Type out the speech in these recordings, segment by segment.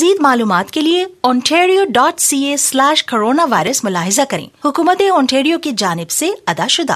मज़ीद मालूमात के लिए ontario.ca/coronavirus मुलाहिजा करें। हुकूमत ओंटारियो की जानिब से अदाशुदा।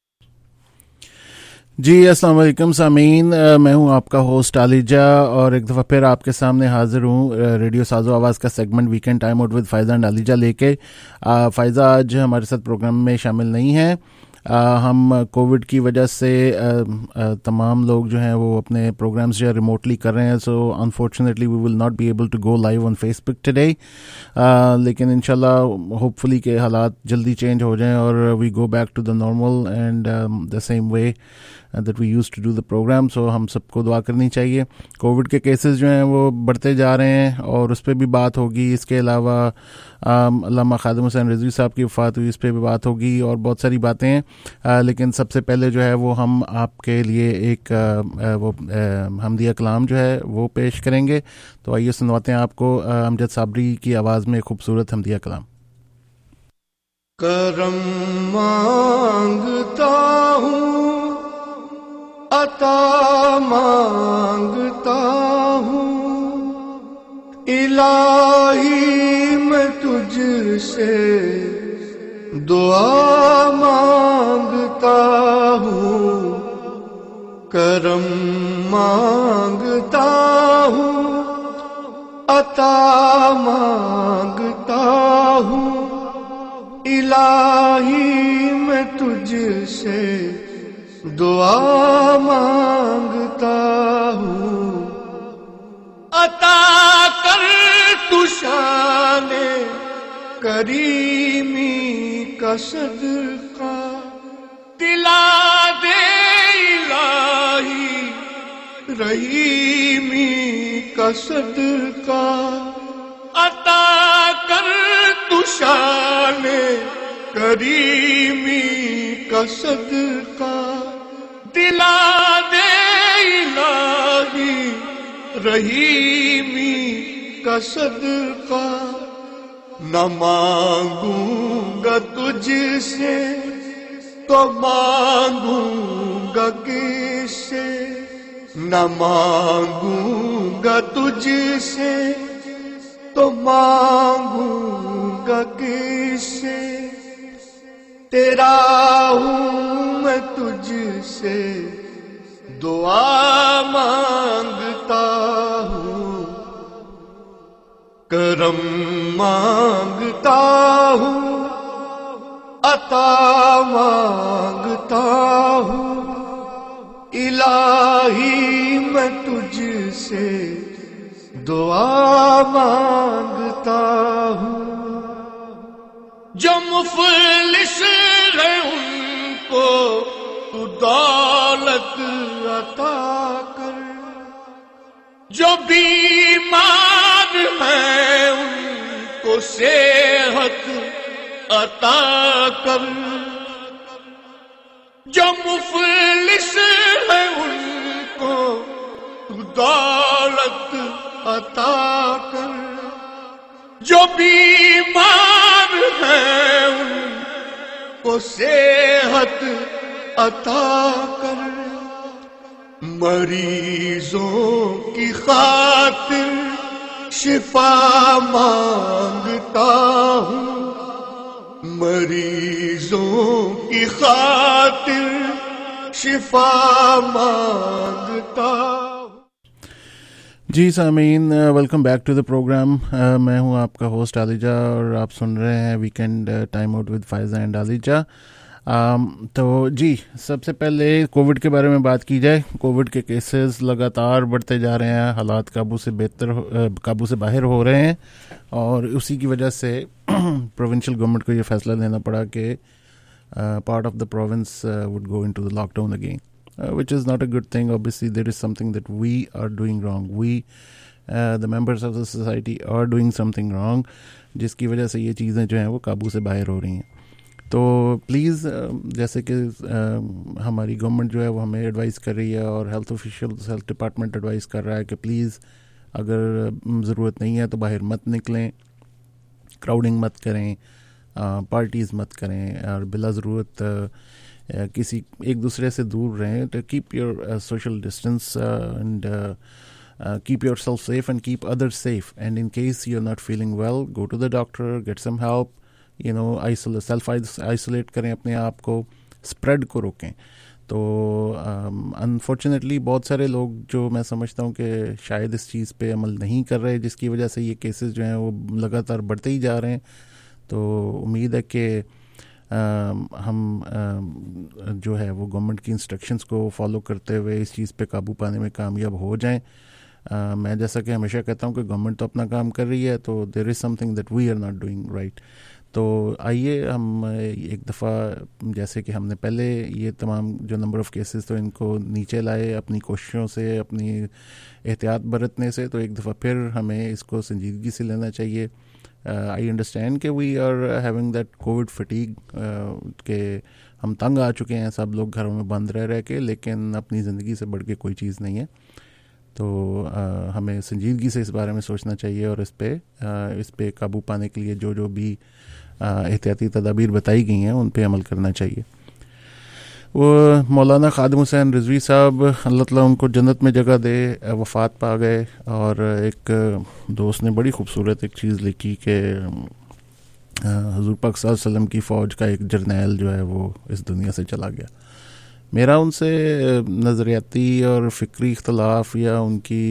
जी अस्सलाम वालेकुम सामीन, मैं हूं आपका होस्ट आलिजा और एक दफ़ा फिर आपके सामने हाजिर हूं रेडियो साजो आवाज़ का segment weekend time out with Faiza and Aliza लेके। फ़ायज़ा आज हमारे साथ प्रोग्राम में शामिल नहीं है। हम कोविड की वजह से तमाम लोग जो हैं वो अपने प्रोग्राम्स जो है रिमोटली कर रहे हैं, so unfortunately we will not be able to go live on Facebook today, लेकिन इंशाल्लाह होपफुली के हालात जल्दी चेंज हो जाएं और we go back to the normal and the same way that we used to do the program. So हम सबको दुआ करनी चाहिए। कोविड के केसेस जो हैं वो बढ़ते जा रहे हैं और उस पर भी बात होगी। इसके अलावा अल्लामा खादिम हुसैन रिजवी साहब की वफ़ात हुई, इस पर भी बात होगी और बहुत सारी बातें हैं। लेकिन सबसे पहले जो है वो हम आपके लिए एक हमदिया कलाम जो है वो पेश करेंगे। तो आइए सुनवाते हैं आपको अमजद साबरी की आवाज़ में खूबसूरत हमदिया कलाम। करम मांगता हूँ, अता मांगता हूँ, इलाही मैं तुझसे दुआ मांगता हूँ। करम मांगता हूँ, अता मांगता हूँ, इलाही मैं तुझसे दुआ मांगता हूँ। अता कर तू शाने करीमी का सदका, दिला दे इलाही रहीमी का सदका। अता कर तू शाने करीमी का सदका, दिला दे इलाही रहीमी का सदका। न मांगूंगा तुझसे तो मांगूंगा किससे, न मांगूंगा तुझसे तो मांगूंगा किससे। तेरा हूँ मैं तुझसे दुआ मांगता हूँ। करम मांगता हूँ, अता मांगता हूँ, इलाही मैं तुझसे दुआ मांगता हूँ। जो मुफलिस है उनको तू दौलत अता कर, जो बीमार है उनको सेहत अता कर। जो मुफलिस है उनको तू दौलत अता कर, जो बीमार है उनको सेहत अता कर। मरीजों की खातिर शिफा मांगता हूँ, मरीजों की खातिर शिफा मांगता हूँ। जी Sameen, welcome back to the program. मैं हूं आपका होस्ट आलिजा और आप सुन रहे हैं weekend time out with Faiza and Aliza. तो जी सबसे पहले कोविड के बारे में बात की जाए। कोविड के केसेस लगातार बढ़ते जा रहे हैं, हालात काबू से बाहर हो रहे हैं और उसी की वजह से प्रोविंशियल गवर्नमेंट को ये फैसला लेना पड़ा कि part of the province would go into the lockdown again, which is not a good thing. Obviously there is something that we are doing wrong. We the members of the society are doing something wrong, जिसकी वजह से ये चीज़ें जो हैं वो काबू से बाहर हो रही हैं। तो प्लीज़ जैसे कि हमारी गवर्नमेंट जो है वो हमें एडवाइस कर रही है और health officials, health department advice कर रहा है कि प्लीज़ अगर ज़रूरत नहीं है तो बाहर मत निकलें, क्राउडिंग मत करें, पार्टीज़ मत करें और बिला ज़रूरत किसी एक दूसरे से दूर रहें। तो keep your social distance and keep yourself safe and keep others safe. And in case you're not feeling well, go to the doctor, get some help, self-isolate करें अपने आप को, spread को रोकें. तो अनफॉर्चुनेटली बहुत सारे लोग जो मैं समझता हूँ कि शायद इस चीज़ पे अमल नहीं कर रहे, जिसकी वजह से ये केसेस जो हैं वो लगातार बढ़ते ही जा रहे हैं. तो उम्मीद है कि हम जो है वो गवर्नमेंट की इंस्ट्रक्शंस को फॉलो करते हुए इस चीज़ पे काबू पाने में कामयाब हो जाएं. मैं जैसा कि हमेशा कहता हूँ कि गवर्नमेंट तो अपना काम कर रही है, तो there is something that we are not doing right. तो आइए हम एक दफ़ा, जैसे कि हमने पहले ये तमाम जो नंबर ऑफ़ केसेस तो इनको नीचे लाए अपनी कोशिशों से, अपनी एहतियात बरतने से, तो एक दफ़ा फिर हमें इसको संजीदगी से लेना चाहिए. आई अंडरस्टैंड कि we are having that covid fatigue, के हम तंग आ चुके हैं सब लोग घरों में बंद रह के, लेकिन अपनी ज़िंदगी से बढ़ के कोई चीज़ नहीं है. तो हमें संजीदगी से इस बारे में सोचना चाहिए और इस पे काबू पाने के लिए जो भी एहतियाती तदाबीर बताई गई हैं उन पे अमल करना चाहिए. वो मौलाना खादिम हुसैन रिजवी साहब, अल्लाह ताला उनको जन्नत में जगह दे, वफ़ात पा गए. और एक दोस्त ने बड़ी खूबसूरत एक चीज़ लिखी कि हुज़ूर पाक सल्लल्लाहु अलैहि वसल्लम की फ़ौज का एक जर्नैल जो है वो इस दुनिया से चला गया. मेरा उनसे नज़रियाती और फ़िक्री इख्तलाफ या उनकी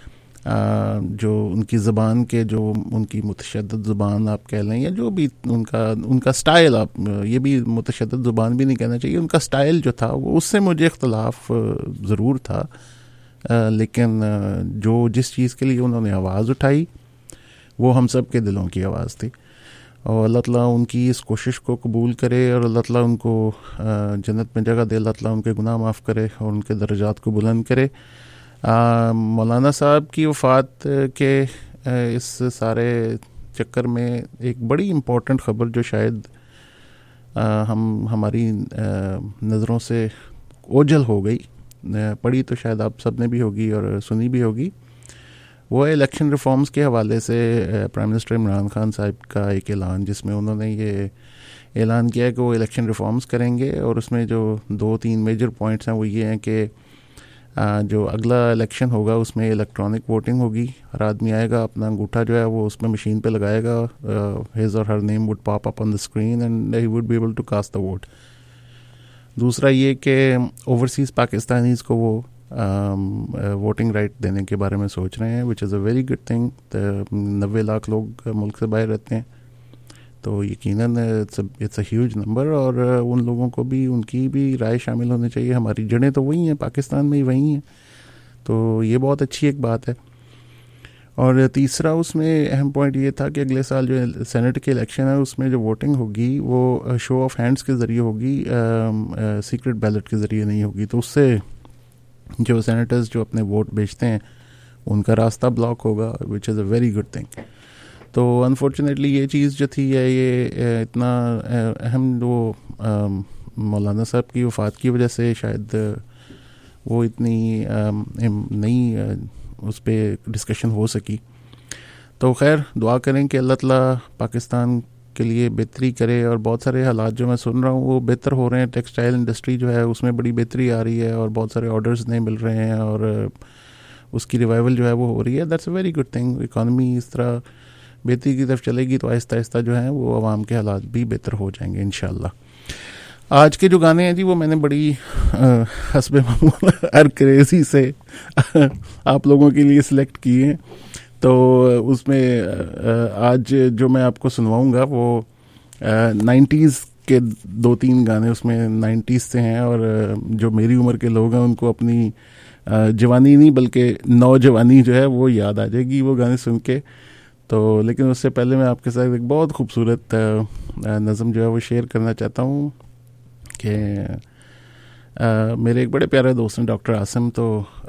जो उनकी ज़बान के जो उनकी मुतशद्दिद ज़ुबान आप कह लें, या जो भी उनका स्टाइल, आप ये भी मुतशद्दिद ज़ुबान भी नहीं कहना चाहिए, उनका स्टाइल जो था वो उससे मुझे इख्तलाफ ज़रूर था. लेकिन जो जिस चीज़ के लिए उन्होंने आवाज़ उठाई वो हम सब के दिलों की आवाज़ थी. और अल्लाह ताला उनकी इस कोशिश को कबूल करे और अल्लाह ताला उनको जन्नत में जगह दे, अल्लाह ताला उनके गुनाह माफ़ करे और उनके दर्जात को बुलंद करे. मौलाना साहब की वफ़ात के इस सारे चक्कर में एक बड़ी इम्पोर्टेंट ख़बर जो शायद हमारी नज़रों से ओझल हो गई, पढ़ी तो शायद आप सब ने भी होगी और सुनी भी होगी, वो इलेक्शन रिफॉर्म्स के हवाले से प्राइम मिनिस्टर इमरान खान साहब का एक ऐलान, जिसमें उन्होंने ये ऐलान किया कि वो इलेक्शन रिफॉर्म्स करेंगे. और उसमें जो 2-3 मेजर पॉइंट्स हैं वो ये हैं कि जो अगला इलेक्शन होगा उसमें इलेक्ट्रॉनिक वोटिंग होगी. हर आदमी आएगा, अपना अंगूठा जो है वो उसमें मशीन पे लगाएगा, हिज और her name would pop up on the screen and he would be able to cast the vote. दूसरा ये कि ओवरसीज़ पाकिस्तानीज़ को वो वोटिंग राइट देने के बारे में सोच रहे हैं, which is a very good thing. 90 lakh लोग मुल्क से बाहर रहते हैं, तो यकीनन इट्स अ ह्यूज नंबर. और उन लोगों को भी उनकी भी राय शामिल होनी चाहिए. हमारी जड़ें तो वही हैं, पाकिस्तान में ही वही हैं, तो ये बहुत अच्छी एक बात है. और तीसरा उसमें अहम पॉइंट ये था कि अगले साल जो सेनेट के इलेक्शन है उसमें जो वोटिंग होगी वो शो ऑफ हैंड्स के ज़रिए होगी, सीक्रेट बैलेट के ज़रिए नहीं होगी. तो उससे जो सेनेटर्स जो अपने वोट बेचते हैं उनका रास्ता ब्लॉक होगा, which is a very good thing. तो अनफॉर्चुनेटली ये चीज़ जो थी ये इतना अहम वो मौलाना साहब की वफ़ात की वजह से शायद वो इतनी नहीं उस पर डिस्कशन हो सकी. तो खैर दुआ करें कि अल्लाह ताला पाकिस्तान के लिए बेहतरी करे. और बहुत सारे हालात जो मैं सुन रहा हूँ वो बेहतर हो रहे हैं. टेक्सटाइल इंडस्ट्री जो है उसमें बड़ी बेहतरी आ रही है और बहुत सारे ऑर्डर्स नए मिल रहे हैं और उसकी रिवाइवल जो है वो हो रही है. That's a very good thing. Economy इस तरह बेहतरी की तरफ चलेगी तो आहिस्ता आहिस्ता जो है वो आवाम के हालात भी बेहतर हो जाएंगे इंशाल्लाह. आज के जो गाने हैं जी वो मैंने बड़ी हस्बे मामूल हर क्रेजी से आप लोगों के लिए सिलेक्ट किए हैं. तो उसमें आज जो मैं आपको सुनवाऊंगा वो 90s के 2-3 गाने उसमें 90s से हैं. और जो मेरी उम्र के लोग हैं उनको अपनी जवानी नहीं बल्कि नौजवानी जो है वो याद आ जाएगी वो गाने सुन के. तो लेकिन उससे पहले मैं आपके साथ एक बहुत खूबसूरत नज़म जो है वो शेयर करना चाहता हूँ कि मेरे एक बड़े प्यारे दोस्त हैं डॉक्टर आसिम, तो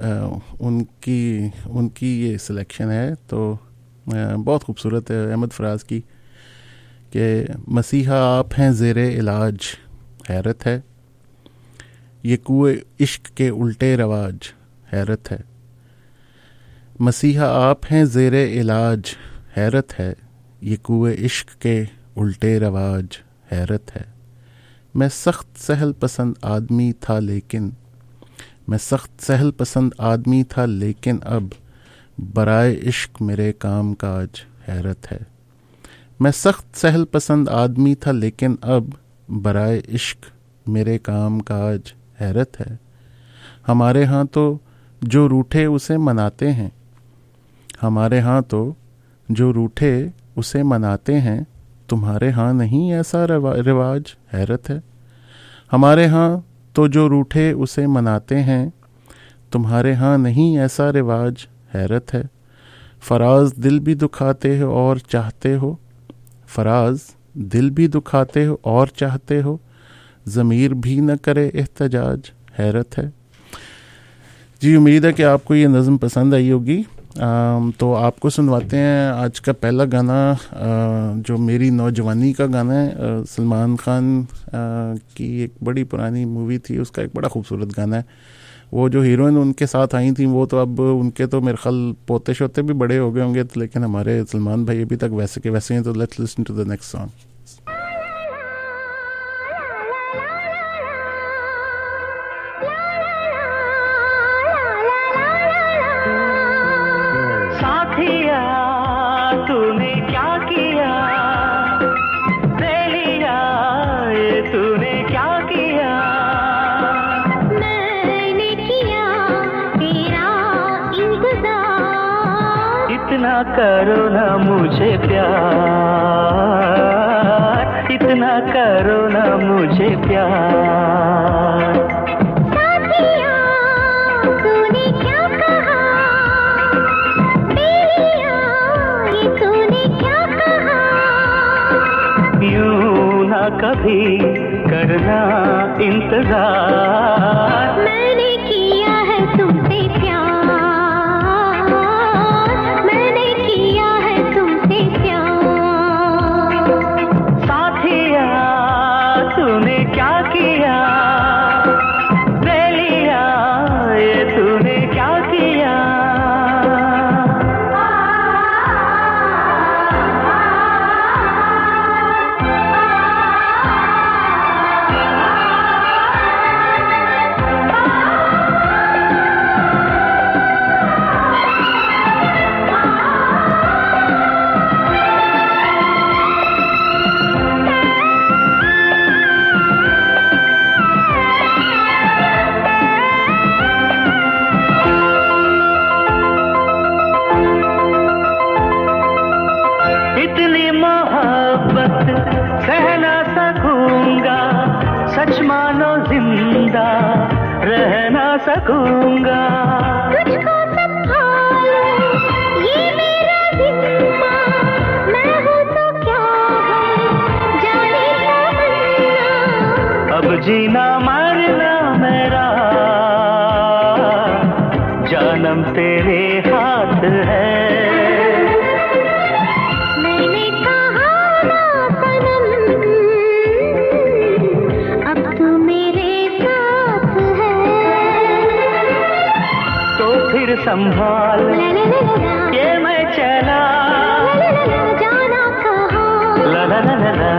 उनकी ये सिलेक्शन है. तो बहुत खूबसूरत है अहमद फराज की कि मसीहा आप हैं ज़ेरे इलाज हैरत है, ये कुए इश्क के उल्टे रवाज हैरत है. मसीहा आप हैं ज़ेरे इलाज हैरत है, ये कुए इश्क के उल्टे रवाज हैरत है. मैं सख्त सहल पसंद आदमी था लेकिन अब बराए इश्क मेरे काम काज हैरत है। मैं सख्त सहल पसंद आदमी था लेकिन अब बराए इश्क मेरे काम काज हैरत है। हमारे यहाँ तो जो रूठे उसे मनाते हैं, हमारे यहाँ तो जो रूठे उसे मनाते हैं, तुम्हारे यहाँ नहीं ऐसा रिवाज हैरत है। हमारे यहाँ तो जो रूठे उसे मनाते हैं, तुम्हारे यहाँ नहीं ऐसा रिवाज हैरत है। फराज दिल भी दुखाते हो और चाहते हो, फराज दिल भी दुखाते हो और चाहते हो, ज़मीर भी न करे एहतजाज हैरत है। जी, उम्मीद है कि आपको ये नज़म पसंद आई होगी। तो आपको सुनवाते हैं आज का पहला गाना, जो मेरी नौजवानी का गाना है। सलमान खान की एक बड़ी पुरानी मूवी थी, उसका एक बड़ा खूबसूरत गाना है। वो जो हीरोइन उनके साथ आई थी वो तो अब उनके तो मेरे ख्याल पोते शोते भी बड़े हो गए होंगे, लेकिन हमारे सलमान भाई अभी तक वैसे के वैसे हैं। तो let's listen to the next song. इतना करो ना मुझे प्यार, इतना करो ना मुझे प्यार। साथिया तूने क्या कहा, बेलिया ये तूने क्या कहा। यूं ना कभी करना इंतजार, मैंने किया है तुमसे प्यार, सकूंगा। तुझको संभालो ये मेरा जिम्मा, मैं हूँ तो क्या है जाने तमन्ना। अब जीना मरना मेरा जानम तेरे हाथ है। मैंने कहा ना सनम, अब तू मेरे साथ है। फिर संभाल ये मैं चला, जाना कहाँ। ला ला ला ला ला।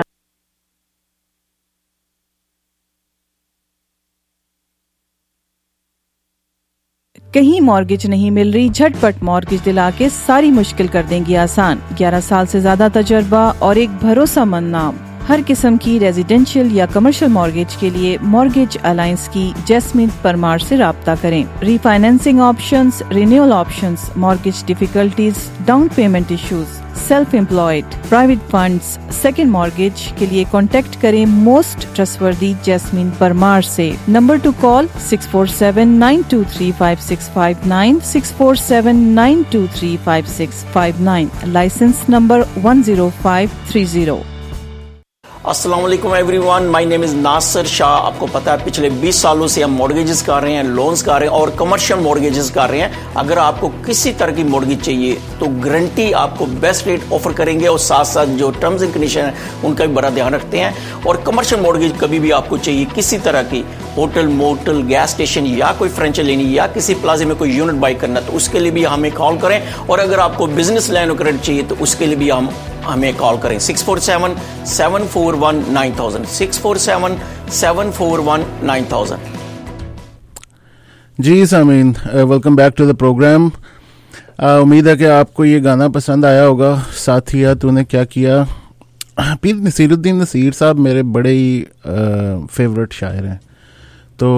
कहीं मॉर्गेज नहीं मिल रही? झटपट मॉर्गेज दिला के सारी मुश्किल कर देंगी आसान। 11 साल से ज्यादा तजर्बा और एक भरोसामंद नाम। हर किस्म की रेजिडेंशियल या कमर्शियल मॉर्गेज के लिए मॉर्गेज अलायंस की जैस्मिन परमार से राब्ता करें। Refinancing options, renewal options, mortgage difficulties, down payment issues, self employed, private funds, second mortgage के लिए कॉन्टेक्ट करें मोस्ट ट्रस्टवर्दी जैस्मिन परमार से। Number to call 6479235659, 6479235659, licence number 10530। अस्सलाम वालेकुम everyone, my name is Nasir Shah. आपको पता है पिछले 20 सालों से हम मॉर्गेजेस कर रहे हैं, लोन्स कर रहे हैं और कमर्शियल मॉर्गेजेस कर रहे हैं। अगर आपको किसी तरह की मॉर्गेज चाहिए तो गारंटी आपको बेस्ट रेट ऑफर करेंगे और साथ साथ जो टर्म्स एंड कंडीशन है उनका भी बड़ा ध्यान रखते हैं। और कमर्शियल मॉर्गेज कभी भी आपको चाहिए किसी तरह की, होटल, मोटल, गैस स्टेशन या कोई फ्रेंचाइजी लेनी या किसी प्लाजे में कोई यूनिट बाई करना, तो उसके लिए भी हमें कॉल करें। और अगर आपको बिजनेस लाइन क्रेडिट चाहिए तो उसके लिए भी हमें कॉल करें 647-741-9000, 647-741-9000। जी Sameen, welcome back to the program. उम्मीद है कि आपको ये गाना पसंद आया होगा। साथिया तूने क्या किया। पीर नसीरुद्दीन नसीर साहब मेरे बड़े ही फेवरेट शायर हैं। तो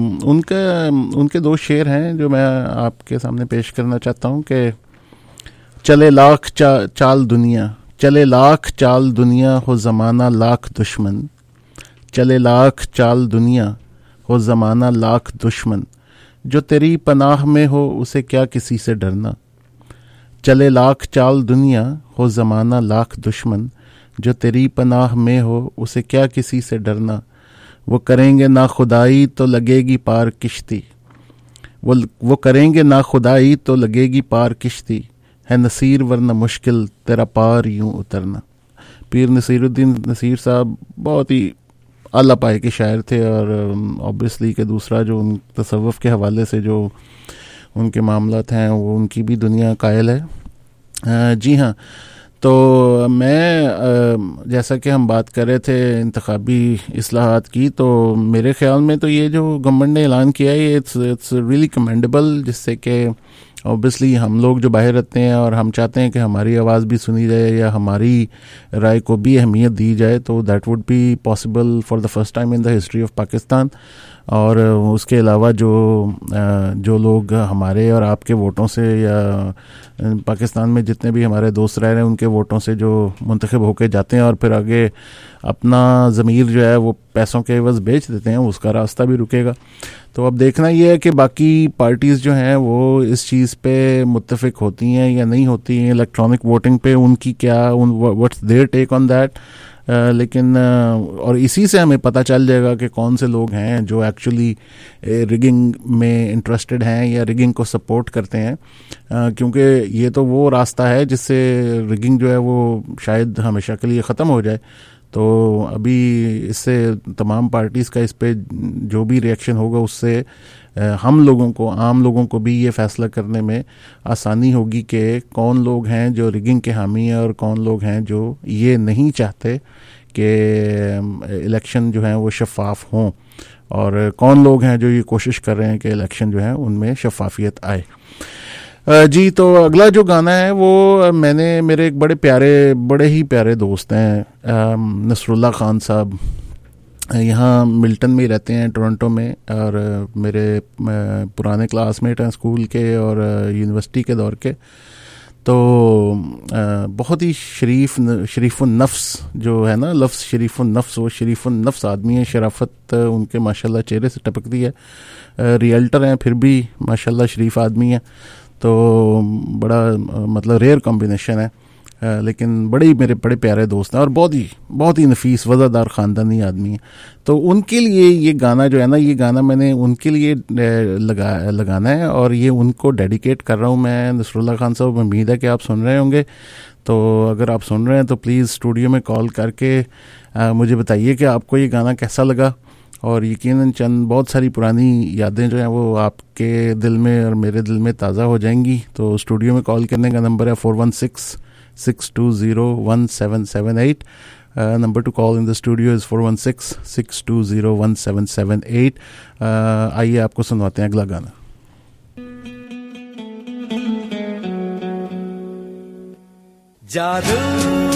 उनके दो शेर हैं जो मैं आपके सामने पेश करना चाहता हूँ कि चले लाख चाल दुनिया, चले लाख चाल दुनिया हो ज़माना लाख दुश्मन, चले लाख चाल दुनिया हो ज़माना लाख दुश्मन, जो तेरी पनाह में हो उसे क्या किसी से डरना। चले लाख चाल दुनिया हो ज़माना लाख दुश्मन, जो तेरी पनाह में हो उसे क्या किसी से डरना। वो करेंगे ना खुदाई तो लगेगी पार किश्ती, वो करेंगे ना खुदाई तो लगेगी पार किश्ती, है नसीर वरना मुश्किल तेरा पार यूं उतरना। पीर नसीरुद्दीन नसीर साहब बहुत ही आला पाए के शायर थे और ऑब्वियसली के दूसरा जो उन तसव्वुफ़ के हवाले से जो उनके मामलात हैं वो उनकी भी दुनिया कायल है। जी हाँ, तो मैं जैसा कि हम बात कर रहे थे इंतखाबी इस्लाहात की, तो मेरे ख़्याल में तो ये जो गवर्नमेंट ने ऐलान किया है इट्स रियली कमेंडेबल, जिससे कि ऑब्वियसली हम लोग जो बाहर रहते हैं और हम चाहते हैं कि हमारी आवाज़ भी सुनी जाए या हमारी राय को भी अहमियत दी जाए, तो that would be possible for the first time in the history of Pakistan. और उसके अलावा जो लोग हमारे और आपके वोटों से या पाकिस्तान में जितने भी हमारे दोस्त रह रहे हैं उनके वोटों से जो मुंतखब होके जाते हैं और फिर आगे अपना ज़मीर जो है वो पैसों के एवज़ बेच देते हैं, उसका रास्ता भी रुकेगा। तो अब देखना ये है कि बाकी पार्टीज़ जो हैं वो इस चीज़ पे मुत्तफिक होती हैं या नहीं होती हैं, इलेक्ट्रॉनिक वोटिंग पे उनकी what's their take on that. लेकिन और इसी से हमें पता चल जाएगा कि कौन से लोग हैं जो एक्चुअली रिगिंग में इंटरेस्टेड हैं या रिगिंग को सपोर्ट करते हैं, क्योंकि ये तो वो रास्ता है जिससे रिगिंग जो है वो शायद हमेशा के लिए ख़त्म हो जाए। तो अभी इससे तमाम पार्टीज़ का इस पे जो भी रिएक्शन होगा उससे हम लोगों को, आम लोगों को भी ये फ़ैसला करने में आसानी होगी कि कौन लोग हैं जो रिगिंग के हामी हैं और कौन लोग हैं जो ये नहीं चाहते कि इलेक्शन जो हैं वो शफाफ हों, और कौन लोग हैं जो ये कोशिश कर रहे हैं कि इलेक्शन जो है उनमें शफाफियत आए। जी, तो अगला जो गाना है वो मेरे एक बड़े ही प्यारे दोस्त हैं नसरुल्लाह खान साहब, यहाँ मिल्टन में ही रहते हैं टोरंटो में, और मेरे पुराने क्लासमेट हैं स्कूल के और यूनिवर्सिटी के दौर के। तो बहुत ही शरीफुन नफ्स जो है ना, लफ्ज़ शरीफुन नफ्स, वो शरीफुन नफ्स आदमी है। शराफत उनके माशाल्लाह चेहरे से टपकती है। रियल्टर हैं फिर भी माशाल्लाह शरीफ आदमी है। तो बड़ा मतलब रेयर कॉम्बिनेशन है, लेकिन मेरे बड़े प्यारे दोस्त हैं और बहुत ही नफीस वज़ादार ख़ानदानी आदमी है। तो उनके लिए ये गाना जो है ना, ये गाना मैंने उनके लिए लगाना है और ये उनको डेडिकेट कर रहा हूँ मैं। नसरुल्लाह खान साहब, उम्मीद है कि आप सुन रहे होंगे, तो अगर आप सुन रहे हैं तो प्लीज़ स्टूडियो में कॉल करके मुझे बताइए कि आपको ये गाना कैसा लगा। और यकीनन चंद बहुत सारी पुरानी यादें जो हैं वो आपके दिल में और मेरे दिल में ताज़ा हो जाएंगी। तो स्टूडियो में कॉल करने का नंबर है 416-620-1778। Number to call in the studio is 416-620-1778। आइए आपको सुनवाते हैं अगला गाना। जादू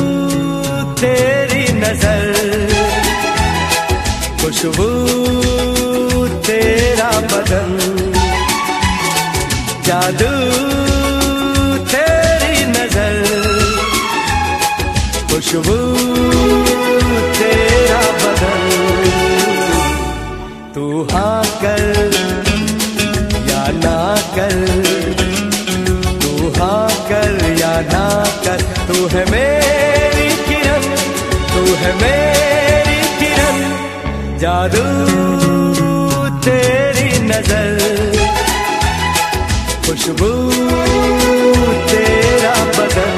तेरी नजर, खुशबू तेरा बदन, जादू तेरी नजर, खुशबू तेरा बदन। तू हाँ कर या ना कर, तू हाँ कर या ना कर, तू है मेरी किरण, तू है मेरी किरण। जादू तेरी नजर, खुशबू तेरा बदन।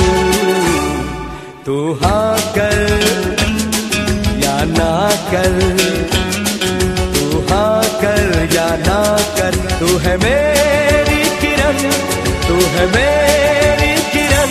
तू हाँ कर या ना कर, तू हाँ कर या ना कर, तू है मेरी किरण, तू है मेरी किरण।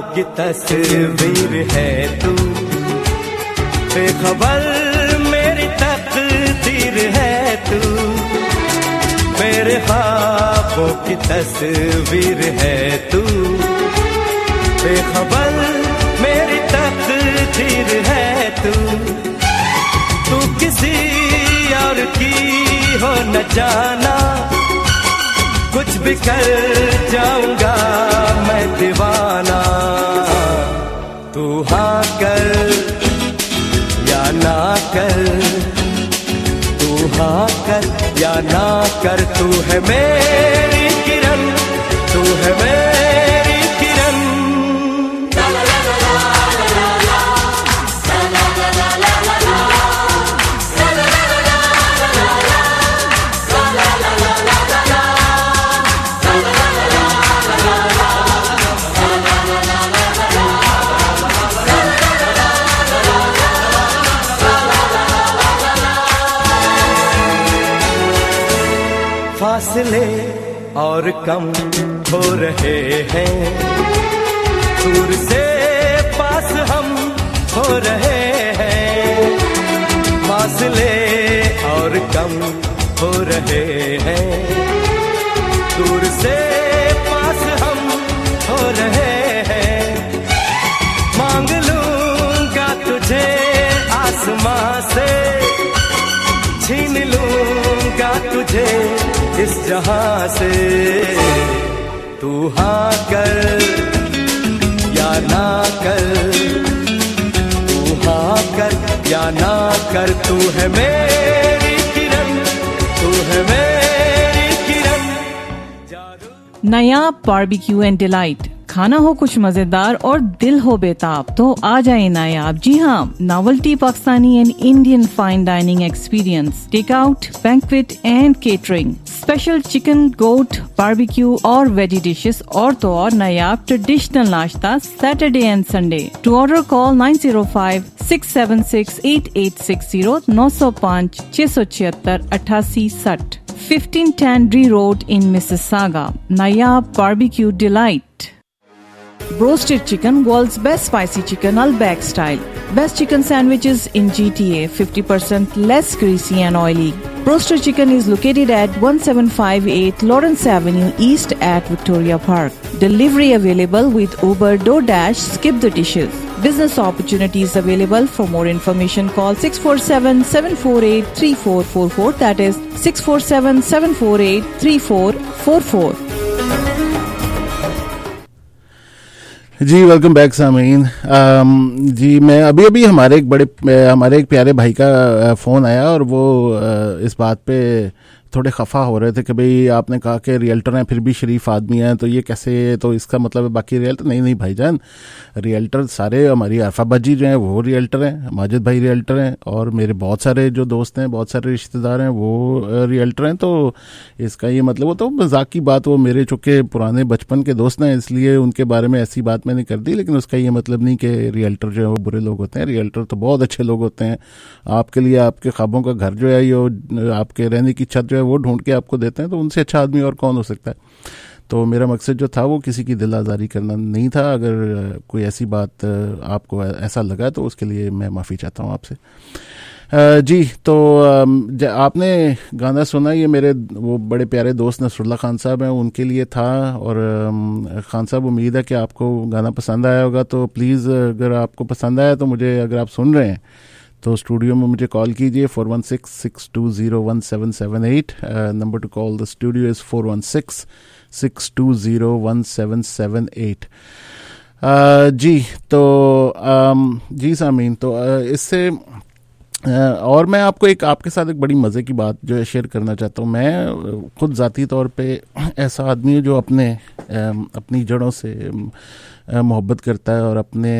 की तस्वीर है तू, बेखबर मेरी तकदीर है तू, मेरे ख्वाबों की तस्वीर है तू, बेखबर मेरी तकदीर है तू, तू किसी और की हो न जाना, कुछ भी कर जाऊंगा मैं दीवाना, तू हाँ कर या ना कर, तू हाँ कर या ना कर, तू है मेरी किरण, तू है मेरी किरण। फासले और कम हो रहे हैं, दूर से पास हम हो रहे हैं, फासले और कम हो रहे हैं, दूर से पास हम हो रहे हैं, मांग लूंगा तुझे आसमां से, छीन लूंगा तुझे इस जहां से, तू हाँ कर या ना कर, तू हाँ कर या ना कर, तू है मेरी किरण, तू है मेरी Kiran. Nayab barbecue and delight, खाना हो कुछ मजेदार और दिल हो बेताब तो आ जाए नायाब। जी हाँ, novelty Pakistani and Indian fine dining experience, take out, banquet and catering, special chicken, goat, barbecue और वेजी डिशेस और तो और नायाब ट्रेडिशनल नाश्ता Saturday and Sunday. To order call 905-676-8860 905 676 8860 1510 Dree Road in Mississauga. Nayab Barbecue Delight. Roasted chicken, world's best spicy chicken, Al-Bag style. Best chicken sandwiches in GTA, 50% less greasy and oily. Roasted chicken is located at 1758 Lawrence Avenue East at Victoria Park. Delivery available with Uber, DoorDash, Skip the Dishes. Business opportunities available. For more information, call 647-748-3444. That is 647-748-3444. जी welcome back Sameen. जी मैं अभी हमारे एक प्यारे भाई का phone आया और वो इस बात पे थोड़े खफा हो रहे थे कि भाई आपने कहा कि रियल्टर हैं फिर भी शरीफ आदमी हैं तो ये कैसे, तो इसका मतलब है बाकी रियल्टर नहीं भाईजान, रियल्टर सारे हमारी आरफाबाजी जो हैं वो रियल्टर हैं, माजिद भाई रियल्टर हैं और मेरे बहुत सारे जो दोस्त हैं, बहुत सारे रिश्तेदार हैं वो रियल्टर हैं। तो इसका ये मतलब, वो तो मजाक की बात, वो मेरे चूँकि पुराने बचपन के दोस्त हैं इसलिए उनके बारे में ऐसी बात मैंने कर दी, लेकिन उसका ये मतलब नहीं कि रियल्टर जो है वो बुरे लोग होते हैं। रियल्टर तो बहुत अच्छे लोग होते हैं, आपके लिए आपके ख्वाबों का घर जो है ये आपके रहने की छत जो है वो ढूंढ के आपको देते हैं, तो उनसे अच्छा आदमी और कौन हो सकता है। तो मेरा मकसद जो था वो किसी की दिल आज़ारी करना नहीं था। अगर कोई ऐसी बात आपको ऐसा लगा तो उसके लिए मैं माफ़ी चाहता हूँ आपसे। जी तो आपने गाना सुना, ये मेरे वो बड़े प्यारे दोस्त नसरुल्लाह खान साहब हैं उनके लिए था। और खान साहब उम्मीद है कि आपको गाना पसंद आया होगा, तो प्लीज़ अगर आपको पसंद आया तो मुझे, अगर आप सुन रहे हैं तो स्टूडियो में मुझे कॉल कीजिए 416-620-1778। Number to call the studio is 416-620-1778। जी तो जी सामीन, तो इससे और मैं आपके साथ एक बड़ी मज़े की बात जो है शेयर करना चाहता हूँ। मैं खुद ज़ाती तौर पे ऐसा आदमी हूँ जो अपनी जड़ों से मोहब्बत करता है और अपने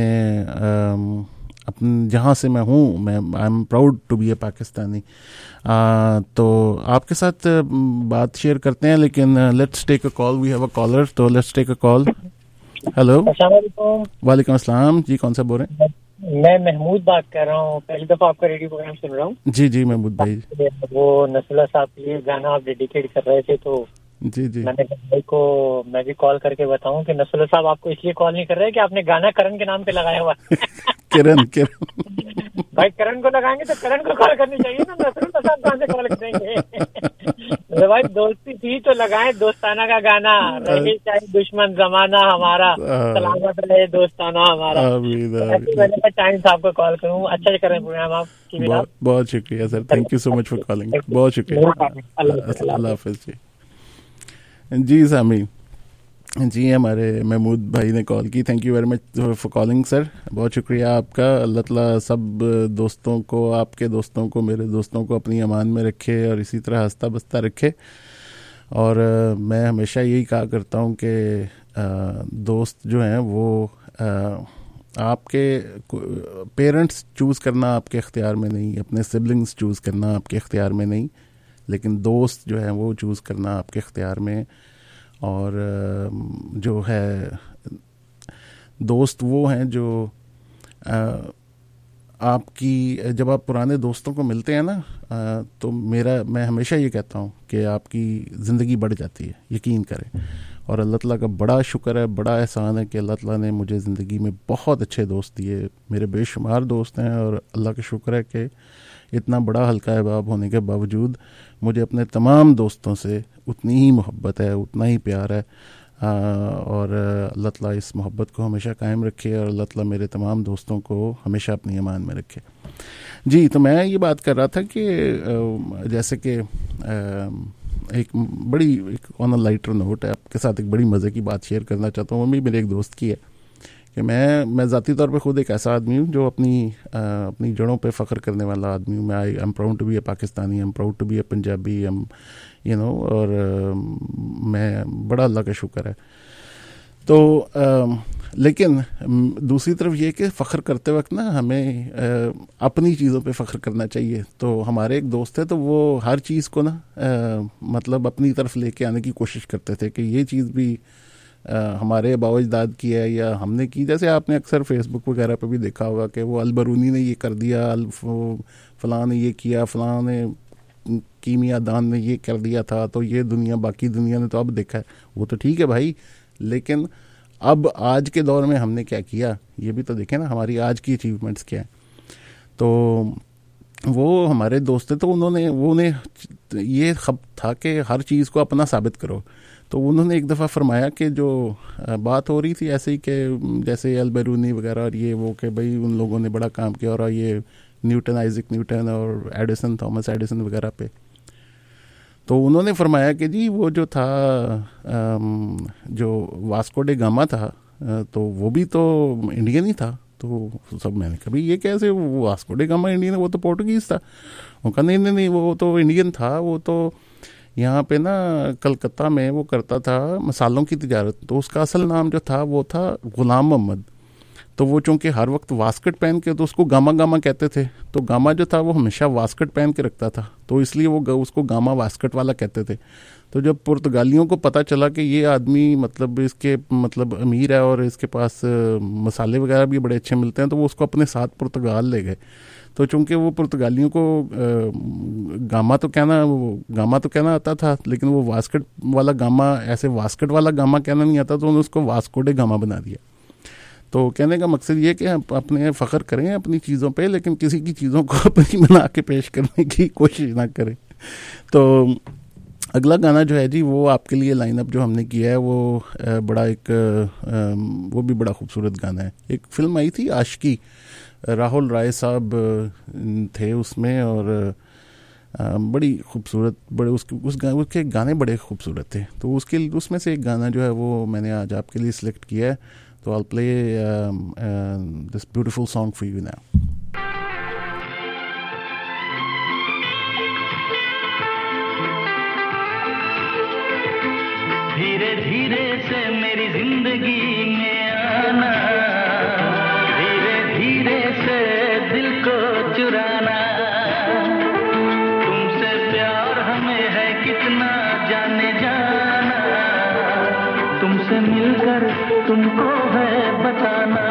जहाँ से मैं हूँ, I am proud to be a Pakistani. तो आपके साथ बात शेयर करते हैं, लेकिन let's take a call, we have a caller, तो let's take a call. Hello, वालेकुम अस्सलाम जी, कौन सा बोल रहे हैं? मैं महमूद बात कर रहा हूँ, पहली दफा आपका रेडियो प्रोग्राम सुन रहा हूँ। जी महमूद भाई, वो नसरुल्लाह साहब के लिए गाना आप डेडिकेट कर रहे थे तो जी जी। मैंने कहा भाई को मैं भी कॉल करके बताऊं कि नसरुल्लाह साहब आपको इसलिए कॉल नहीं कर रहे कि आपने गाना करण के नाम पे लगाया हुआ है। किरण भाई करण को लगाएंगे तो करण को कॉल करनी चाहिए ना, नसरुल्लाह साहब कहाँ से कॉल करेंगे। तो भाई दोस्ती थी तो लगाए दोस्ताना का गाना, रहे चाहे दुश्मन जमाना हमारा, सलामत रहे दोस्ताना हमारा। मैंने कहा टाइम से आपको कॉल करूँ, अच्छा करें प्रोग्राम आप। बहुत शुक्रिया sir, thank you so much for calling, बहुत शुक्रिया। अल्लाह हाफिज़ जी। जी सामी जी, हमारे महमूद भाई ने कॉल की, thank you very much for calling sir, बहुत शुक्रिया आपका। अल्लाह ताला सब दोस्तों को, आपके दोस्तों को, मेरे दोस्तों को अपनी अमान में रखे और इसी तरह हंसता बसता रखे। और मैं हमेशा यही कहा करता हूँ कि दोस्त जो हैं वो आपके पेरेंट्स चूज़ करना आपके इख्तियार में नहीं, अपने सिबलिंग्स चूज़ करना आपके इख्तियार में नहीं, लेकिन दोस्त जो है वो चूज़ करना आपके इख्तियार में। और जो है दोस्त वो हैं जो आपकी, जब आप पुराने दोस्तों को मिलते हैं ना, तो मैं हमेशा ये कहता हूँ कि आपकी ज़िंदगी बढ़ जाती है, यकीन करें। और अल्लाह ताला का बड़ा शुक्र है, बड़ा एहसान है कि अल्लाह ताला ने मुझे ज़िंदगी में बहुत अच्छे दोस्त दिए। मेरे बेशुमार दोस्त हैं और अल्लाह का शुक्र है कि इतना बड़ा हल्का अहबाब होने के बावजूद मुझे अपने तमाम दोस्तों से उतनी ही मोहब्बत है, उतना ही प्यार है। और अल्लाह ताला इस मोहब्बत को हमेशा कायम रखे और अल्लाह ताला मेरे तमाम दोस्तों को हमेशा अपनी अमान में रखे। जी, तो मैं ये बात कर रहा था कि जैसे कि एक ऑन अ लाइटर नोट है आपके साथ एक बड़ी मज़े की बात शेयर करना चाहता हूँ। मम्मी मेरे एक दोस्त की है कि मैं ज़ाती तौर पे खुद एक ऐसा आदमी हूँ जो अपनी जड़ों पे फ़ख्र करने वाला आदमी हूँ। मैं I am proud to be a Pakistani, I am proud to be a Punjabi, और मैं बड़ा अल्लाह का शुक्र है। तो लेकिन दूसरी तरफ ये कि फ़ख्र करते वक्त ना हमें अपनी चीज़ों पे फ़ख्र करना चाहिए। तो हमारे एक दोस्त है, तो वो हर चीज़ को ना मतलब अपनी तरफ लेके आने की कोशिश करते थे कि ये चीज़ भी हमारे बावजदाद की है या हमने की। जैसे आपने अक्सर फेसबुक वगैरह पे भी देखा होगा कि वो अलबरूनी ने ये कर दिया, फ़लाँ ने ये किया, फ़लाँ ने कीमिया दान ने ये कर दिया था, तो ये बाकी दुनिया ने तो अब देखा है। वो तो ठीक है भाई, लेकिन अब आज के दौर में हमने क्या किया ये भी तो देखें ना, हमारी आज की अचीवमेंट्स क्या है। तो वो हमारे दोस्त थे, तो उन्होंने ये खब था कि हर चीज़ को अपना साबित करो। तो उन्होंने एक दफ़ा फरमाया कि जो बात हो रही थी ऐसे ही कि जैसे अलबरूनी वगैरह और ये वो, कि भाई उन लोगों ने बड़ा काम किया और ये आइजैक न्यूटन और एडिसन, थॉमस एडिसन वगैरह पे। तो उन्होंने फरमाया कि जी वो जो था जो वास्को डे गामा था, तो वो भी तो इंडियन ही था। तो सब मैंने कभी ये कैसे, वो वास्को डे गामा इंडियन है, वो तो पोर्टुगीज़ था। वो कहा नहीं वो तो इंडियन था, वो तो यहाँ पे ना कलकत्ता में वो करता था मसालों की तिजारत। तो उसका असल नाम जो था वो था गुलाम मोहम्मद। तो वो चूँकि हर वक्त वास्कट पहन के, तो उसको गामा गामा कहते थे। तो गामा जो था वो हमेशा वास्कट पहन के रखता था, तो इसलिए वो उसको गामा वास्कट वाला कहते थे। तो जब पुर्तगालियों को पता चला कि ये आदमी इसके अमीर है और इसके पास मसाले वगैरह भी बड़े अच्छे मिलते हैं, तो वो उसको अपने साथ पुर्तगाल ले गए। तो चूँकि वो पुर्तगालियों को गामा तो कहना आता था, लेकिन वो वास्कट वाला गामा, ऐसे वास्कट वाला गामा कहना नहीं आता, तो उन्होंने उसको वास्को डे गामा बना दिया। तो कहने का मकसद ये कि आप अपने फ़ख्र करें अपनी चीज़ों पे, लेकिन किसी की चीज़ों को अपनी बना के पेश करने की कोशिश ना करें। तो अगला गाना जो है जी, वो आपके लिए लाइनअप जो हमने किया है वो वो भी बड़ा खूबसूरत गाना है। एक फिल्म आई थी आशिकी, राहुल राय साहब थे उसमें, और बड़ी खूबसूरत, बड़े उसके गाने बड़े खूबसूरत थे। तो उसमें से एक गाना जो है वो मैंने आज आपके लिए सिलेक्ट किया है। So I'll play this beautiful song for you now. धीरे धीरे से मेरी जिंदगी में आना, धीरे धीरे से दिल को चुराना, तुमसे प्यार हमें है कितना जाने जाना, तुमसे मिलकर तुमको है बताना।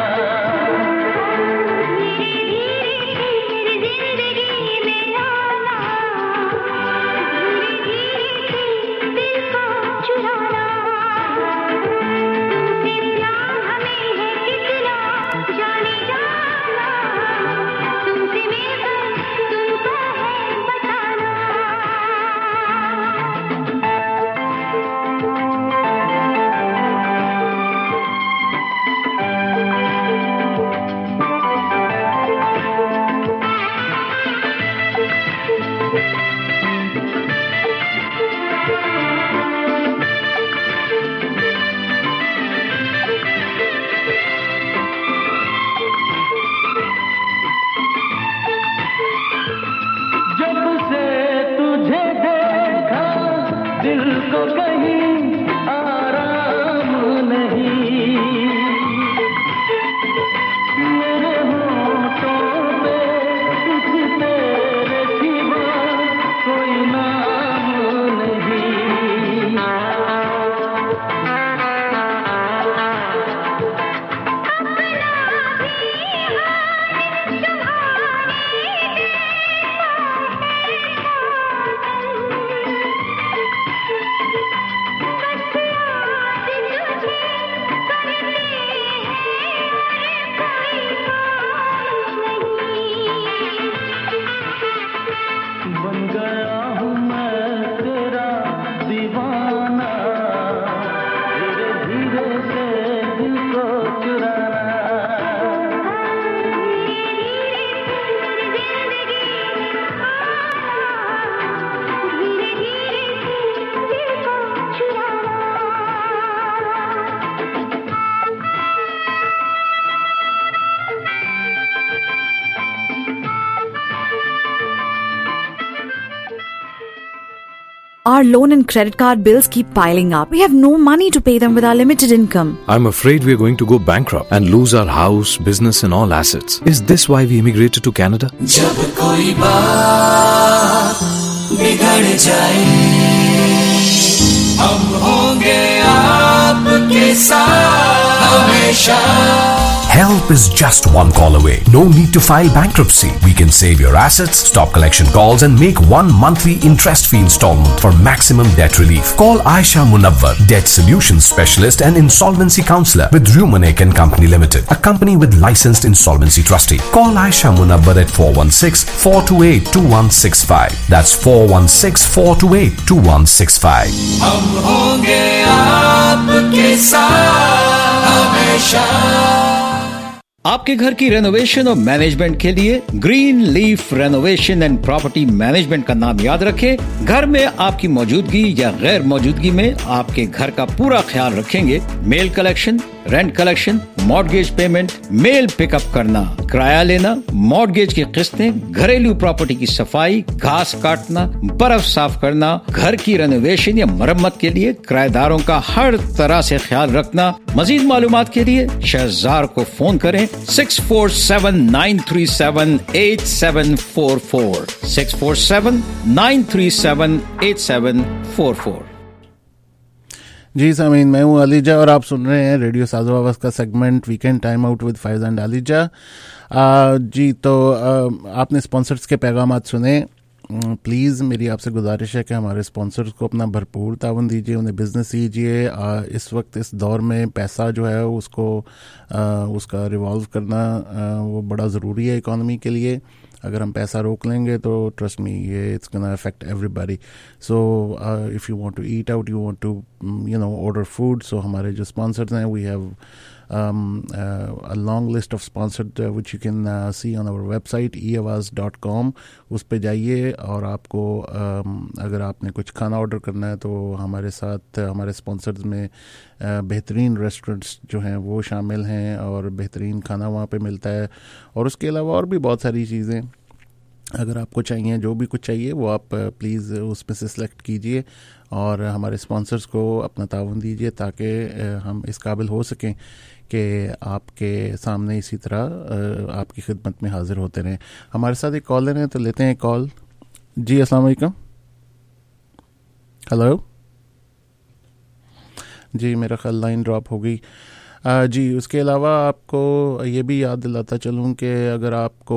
Our loan and credit card bills keep piling up. We have no money to pay them with our limited income. I'm afraid we're going to go bankrupt and lose our house, business and all assets. Is this why we immigrated to Canada? जब कोई बात बिगड़ जाए, हम होंगे आपके साथ हमेशा. Help is just one call away. No need to file bankruptcy. We can save your assets, stop collection calls and make one monthly interest-free installment for maximum debt relief. Call Aisha Munawwar, Debt Solutions Specialist and Insolvency Counselor with Rumanek and Company Limited, a company with licensed insolvency trustee. Call Aisha Munawwar at 416-428-2165. That's 416-428-2165. हम होंगे आपके साथ हमेशा. आपके घर की renovation और management के लिए green leaf renovation and property management का नाम याद रखें. घर में आपकी मौजूदगी या गैर मौजूदगी में आपके घर का पूरा ख्याल रखेंगे. Mail collection, rent collection, mortgage payment, mail pickup करना, किराया लेना, मॉर्गेज की किस्तें, घरेलू प्रॉपर्टी की सफाई, घास काटना, बर्फ साफ करना, घर की रेनोवेशन या मरम्मत के लिए किराएदारों का हर तरह से ख्याल रखना. मजीद मालूमात के लिए शहजार को फोन करें 647-937-8744 647-937-8744. जी सामीन, मैं हूँ अलीजा और आप सुन रहे हैं रेडियो साजो आवाज़ का segment weekend time out with Faiz and Aliza. जी तो आपने स्पॉन्सर्स के पैगामात सुने. प्लीज़ मेरी आपसे गुजारिश है कि हमारे स्पॉन्सर्स को अपना भरपूर तावन दीजिए, उन्हें बिज़नेस दीजिए. इस वक्त इस दौर में पैसा जो है उसको उसका रिवॉल्व करना वो बड़ा ज़रूरी है इकॉनमी के लिए. अगर हम पैसा रोक लेंगे तो ट्रस्ट मी ये it's gonna affect everybody. So if you want to eat out, you want to order food, so हमारे जो स्पॉन्सर्स हैं we have a long list of sponsored which you can see on our website eawaz.com. उस पे जाइए और आपको अगर आपने कुछ खाना ऑर्डर करना है तो हमारे साथ हमारे स्पॉन्सर्स में बेहतरीन रेस्टोरेंट्स जो हैं वो शामिल हैं और बेहतरीन खाना वहाँ पे मिलता है. और उसके अलावा और भी बहुत सारी चीज़ें अगर आपको चाहिए, जो भी कुछ चाहिए वो आप प्लीज़ उसमें से सिलेक्ट कीजिए और हमारे स्पॉन्सर्स को अपना ताउन दीजिए ताकि हम इस काबिल हो सकें कि आपके सामने इसी तरह आपकी खिदमत में हाजिर होते रहें. हमारे साथ एक कॉलर हैं तो लेते हैं कॉल. जी अस्सलाम वालेकुम. हेलो जी, मेरा ख्याल लाइन ड्रॉप हो गई. जी उसके अलावा आपको ये भी याद दिलाता चलूँ कि अगर आपको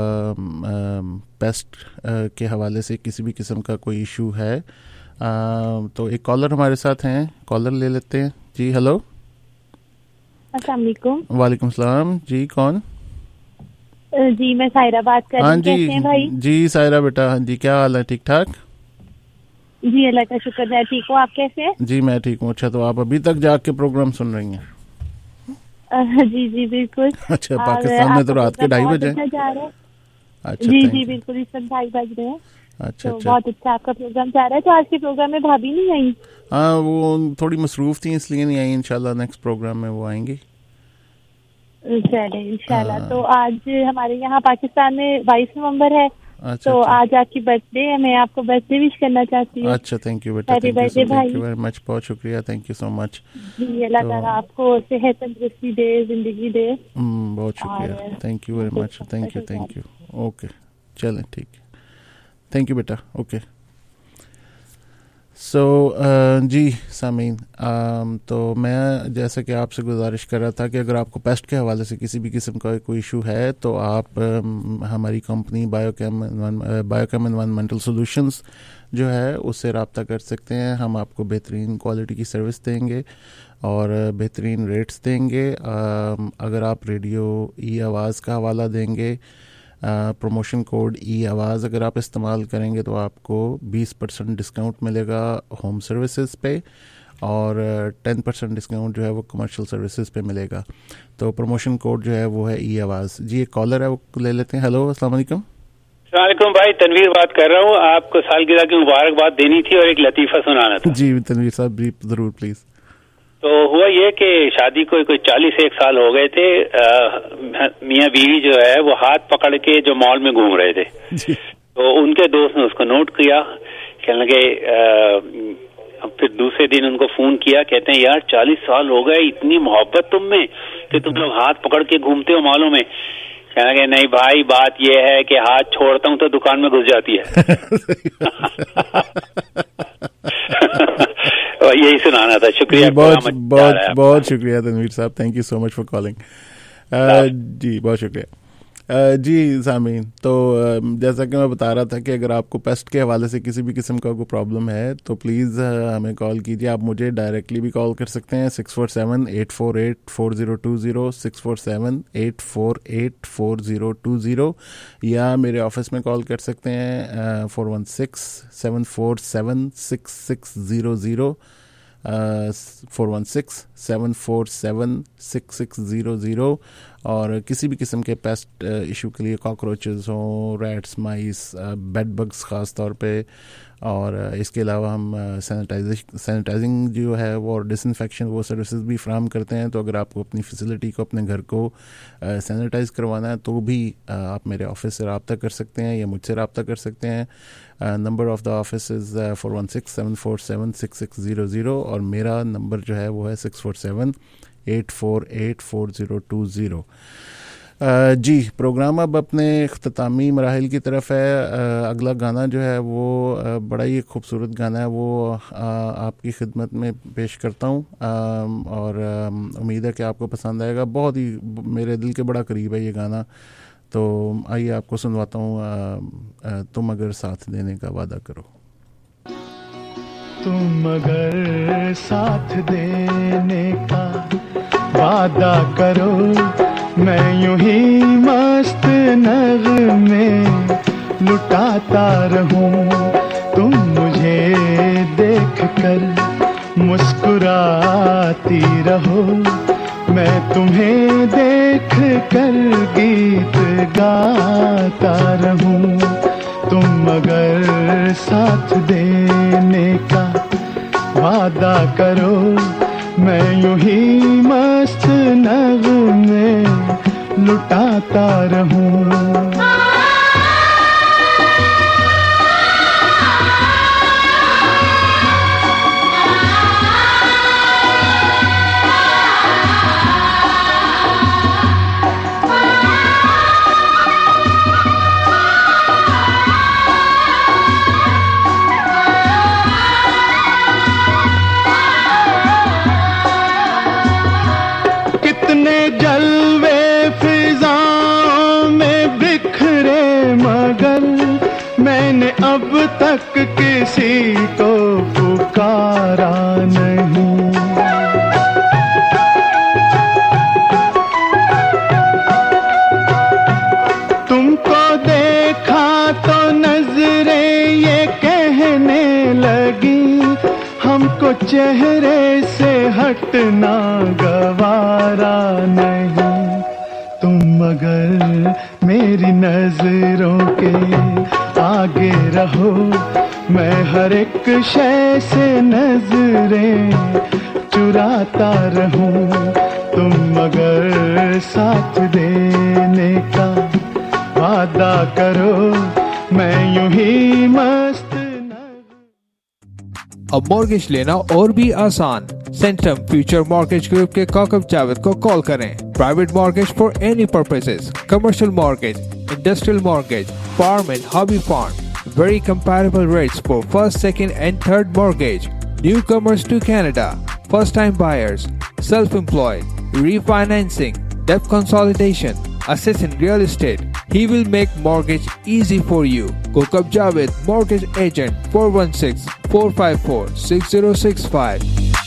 पेस्ट के हवाले से किसी भी किस्म का कोई इशू है तो एक कॉलर हमारे साथ हैं. कॉलर ले लेते हैं. जी हेलो. अस्सलाम वालेकुम. वालेकुम सलाम. जी कौन? जी मैं सायरा बात कर रही हूँ. कैसे हैं भाई? जी सायरा बेटा, हाँ जी, क्या हाल है? ठीक ठाक जी, अल्लाह का शुक्र. मैं ठीक हूँ, आप कैसे हैं? जी मैं ठीक हूँ. अच्छा, तो आप अभी तक जाग के प्रोग्राम सुन रही हैं? जी जी बिल्कुल. अच्छा, पाकिस्तान में तो रात के 2:30 बजे. अच्छा जी जी बिल्कुल, इस वक्त 2:30 बज रहे हैं. अच्छा तो अच्छा, बहुत अच्छा आपका प्रोग्राम जा रहा है. तो आज के प्रोग्राम में भाभी नहीं आई? हाँ वो थोड़ी मसरूफ थी इसलिए नहीं आई. इंशाल्लाह नेक्स्ट प्रोग्राम में वो आएंगी. चले इंशाल्लाह. तो आज हमारे यहाँ पाकिस्तान में 22 नवंबर है. अच्छा, तो अच्छा. आज आपकी बर्थडे है. मैं आपको बर्थडे विश करना चाहती हूँ. अच्छा, थैंक यू बेटा. Thank you very much. बहुत शुक्रिया. Thank you so much. जी अल्लाह ताला आपको सेहत तंदुरुस्ती दे, जिंदगी दे. बहुत शुक्रिया. Thank you very much. Thank you. Okay चलें, ठीक है. थैंक यू बेटा. ओके. सो जी सामीन, तो मैं जैसा कि आपसे गुजारिश कर रहा था कि अगर आपको पेस्ट के हवाले से किसी भी किस्म का कोई इशू है तो आप हमारी कंपनी बायोकेम एनवायरनमेंटल सॉल्यूशंस जो है उससे रब्ता कर सकते हैं. हम आपको बेहतरीन क्वालिटी की सर्विस देंगे और बेहतरीन रेट्स देंगे. अगर आप रेडियो ई आवाज़ का हवाला देंगे, प्रमोशन कोड ई आवाज़ अगर आप इस्तेमाल करेंगे तो आपको 20% डिस्काउंट मिलेगा होम सर्विसेज पे और 10% डिस्काउंट जो है वो कमर्शियल सर्विसेज पे मिलेगा. तो प्रमोशन कोड जो है वो है ई आवाज़. जी एक कॉलर है, वो ले लेते हैं. हेलो अस्सलाम वालेकुम. अस्सलाम भाई, तनवीर बात कर रहा हूँ. आपको सालगिरह की मुबारकबाद देनी थी और एक लतीफ़ा सुनाना था. जी तनवीर साहब, जी ज़रूर प्लीज़. तो हुआ ये कि शादी को कोई 41 साल हो गए थे. मियाँ बीवी जो है वो हाथ पकड़ के जो मॉल में घूम रहे थे. तो उनके दोस्त ने उसको नोट किया कहने लगे फिर दूसरे दिन उनको फोन किया, कहते हैं यार 40 साल हो गए, इतनी मोहब्बत तुम में कि तुम लोग हाथ पकड़ के घूमते हो मालूम है। कहने लगे नहीं भाई, बात ये है कि हाथ छोड़ता हूँ तो दुकान में घुस जाती है। यही सुनाना था, शुक्रिया। बहुत शुक्रिया तनवीर साहब, thank you so much for calling. जी बहुत शुक्रिया। जी सामीन, तो जैसा कि मैं बता रहा था कि अगर आपको पेस्ट के हवाले से किसी भी किस्म का कोई प्रॉब्लम है तो प्लीज़ हमें कॉल कीजिए। आप मुझे डायरेक्टली भी कॉल कर सकते हैं 647-848-4020, 647-848-4020, या मेरे ऑफिस में कॉल कर सकते हैं 416-747-6600, 416-747-6600। और किसी भी किस्म के पेस्ट इशू के लिए, कॉकरोचेस हों, रैट्स, माइस, बेड बग्स ख़ास तौर पे, और इसके अलावा हम सैनिटाइजिंग जो है वो और डिसइंफेक्शन वो सर्विसेज भी फ्राहम करते हैं। तो अगर आपको अपनी फैसिलिटी को, अपने घर को सैनिटाइज़ करवाना है तो भी आप मेरे ऑफिस से रब्ता कर सकते हैं या मुझसे रब्ता कर सकते हैं। Number of the office is 416-747-6600, और मेरा नंबर जो है वो है 647-848-4020। जी, प्रोग्राम अब अपने इख्तितामी मराहिल की तरफ है। अगला गाना जो है वो बड़ा ही खूबसूरत गाना है, वो आपकी खिदमत में पेश करता हूँ, और उम्मीद है कि आपको पसंद आएगा। बहुत ही मेरे दिल के बड़ा करीब है ये गाना, तो आइए आपको सुनवाता हूँ। तुम अगर साथ देने का वादा करो। तुम अगर साथ देने का वादा करो, मैं यूं ही मस्त नग़्मे लुटाता रहूं। तुम मुझे देख कर मुस्कुराती रहो, मैं तुम्हें देख कर गीत गाता रहूं। तुम अगर साथ देने का वादा करो, मैं यूं ही मस्त नग़्मे लुटाता रहूं। अब तक किसी को पुकारा नहीं, तुमको देखा तो नजरें ये कहने लगी, हमको चेहरे से हटना गवारा नहीं। तुम अगर मेरी नजरों के आगे रहो, मैं हर एक शय से नजरें चुराता रहूं। तुम अगर साथ देने का वादा करो, मैं यूं ही मस्त। अब मॉर्गेज लेना और भी आसान। सेंट्रम फ्यूचर मॉर्गेज ग्रुप के काकब जावेद को कॉल करें। Private mortgage for any purposes, commercial mortgage, industrial mortgage, farm and hobby farm. Very comparable rates for first, second and third mortgage. Newcomers to Canada, first time buyers, self-employed, refinancing, debt consolidation, assets in real estate. He will make mortgage easy for you. Kokab Javed, mortgage agent, 416-454-6065.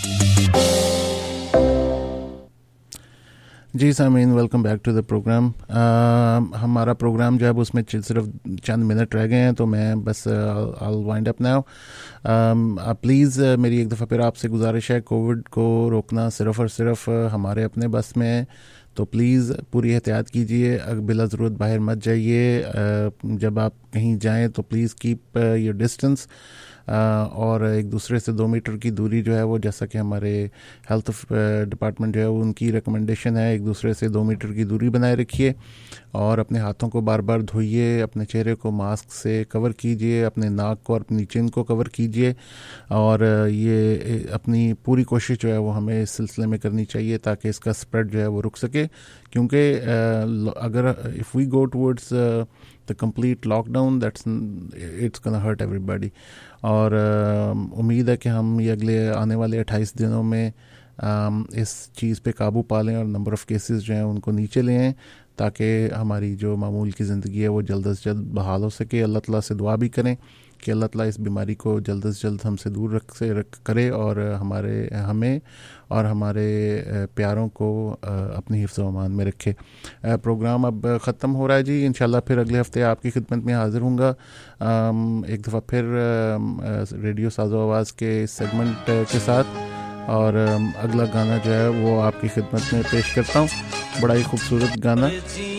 जी Sameen, welcome back to the program. हमारा program जो है उसमें सिर्फ चंद minute रह गए हैं, तो मैं बस I wind up now. Please मेरी एक दफ़ा फिर आपसे गुजारिश है, कोविड को रोकना सिर्फ़ और सिर्फ हमारे अपने बस में है, तो प्लीज़ पूरी एहतियात कीजिए। बिला ज़रूरत बाहर मत जाइए। जब आप कहीं जाएं तो प्लीज़ कीप योर डिस्टेंस, और एक दूसरे से 2 मीटर की दूरी जो है वो, जैसा कि हमारे हेल्थ डिपार्टमेंट जो है वो उनकी रिकमेंडेशन है, एक दूसरे से 2 मीटर की दूरी बनाए रखिए और अपने हाथों को बार बार धोइए, अपने चेहरे को मास्क से कवर कीजिए, अपने नाक को और अपनी चिन को कवर कीजिए, और ये अपनी पूरी कोशिश जो है वो हमें इस सिलसिले में करनी चाहिए ताकि इसका स्प्रेड जो है वो रुक सके, क्योंकि अगर if we go towards the complete lockdown that's it's gonna hurt everybody. और उम्मीद है कि हम ये अगले आने वाले 28 दिनों में इस चीज़ पे काबू पा लें और नंबर ऑफ़ केसेस जो हैं उनको नीचे ले आएँ, ताकि हमारी जो मामूल की ज़िंदगी है वो जल्द से जल्द बहाल हो सके। अल्लाह ताला से दुआ भी करें कि अल्लाह ताला इस बीमारी को जल्द से जल्द हमसे दूर करे और हमें और हमारे प्यारों को अपनी हिफ्ज़ व अमान में रखे। प्रोग्राम अब ख़त्म हो रहा है जी, इंशाल्लाह फिर अगले हफ्ते आपकी खिदमत में हाज़िर हूँगा एक दफ़ा फिर रेडियो साज़ो आवाज़ के सेगमेंट के साथ, और अगला गाना जो है वो आपकी खिदमत में पेश करता हूँ, बड़ा ही खूबसूरत गाना।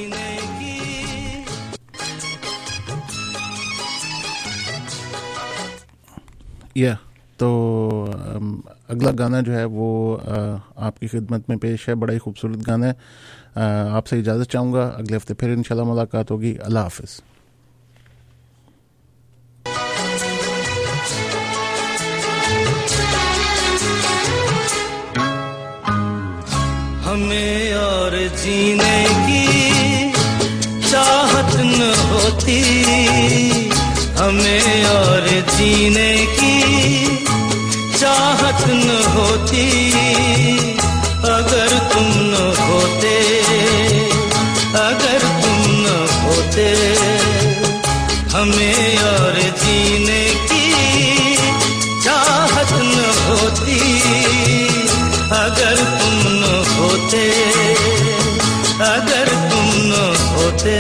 तो अगला गाना जो है वो आपकी खिदमत में पेश है, बड़ा ही खूबसूरत गाना है। आपसे इजाज़त चाहूँगा, अगले हफ्ते फिर इंशाल्लाह मुलाकात होगी। अल्लाह हाफ़िज़। हमें और जीने की चाहत न होती, हमें और जीने की चाहत न होती, अगर तुम न होते, अगर तुम न होते, हमें और जीने की चाहत न होती, अगर तुम न होते, अगर तुम न होते।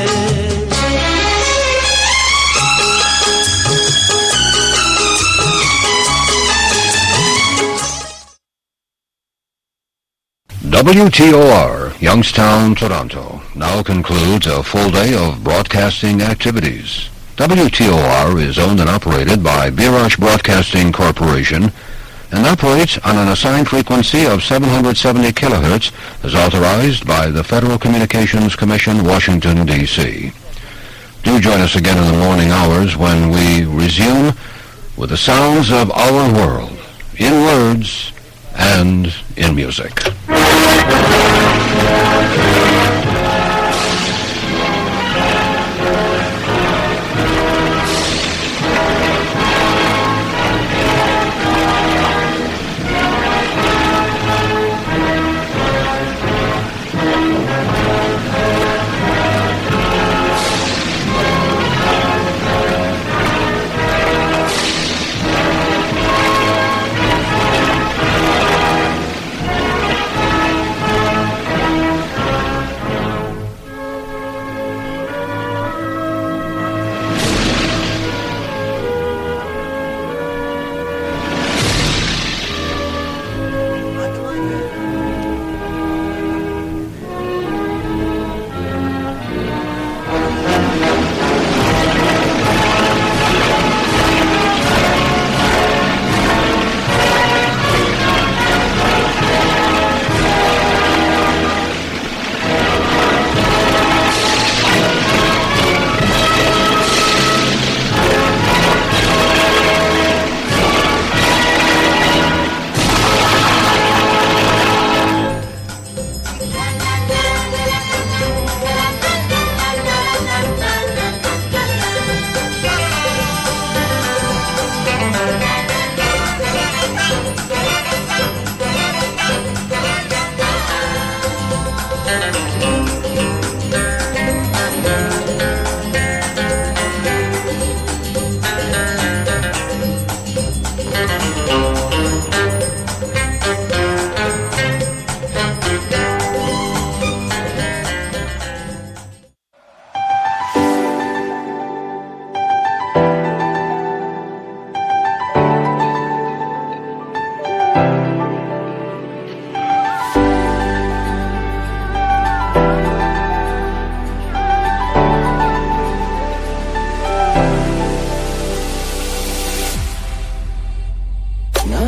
WTOR, Youngstown, Toronto, now concludes a full day of broadcasting activities. WTOR is owned and operated by Birash Broadcasting Corporation and operates on an assigned frequency of 770 kilohertz as authorized by the Federal Communications Commission, Washington, D.C. Do join us again in the morning hours when we resume with the sounds of our world, in words and in music.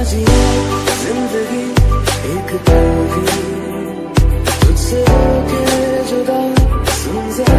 जिए जिंदगी एक पल भी तुझसे होके जुदा सुन जरा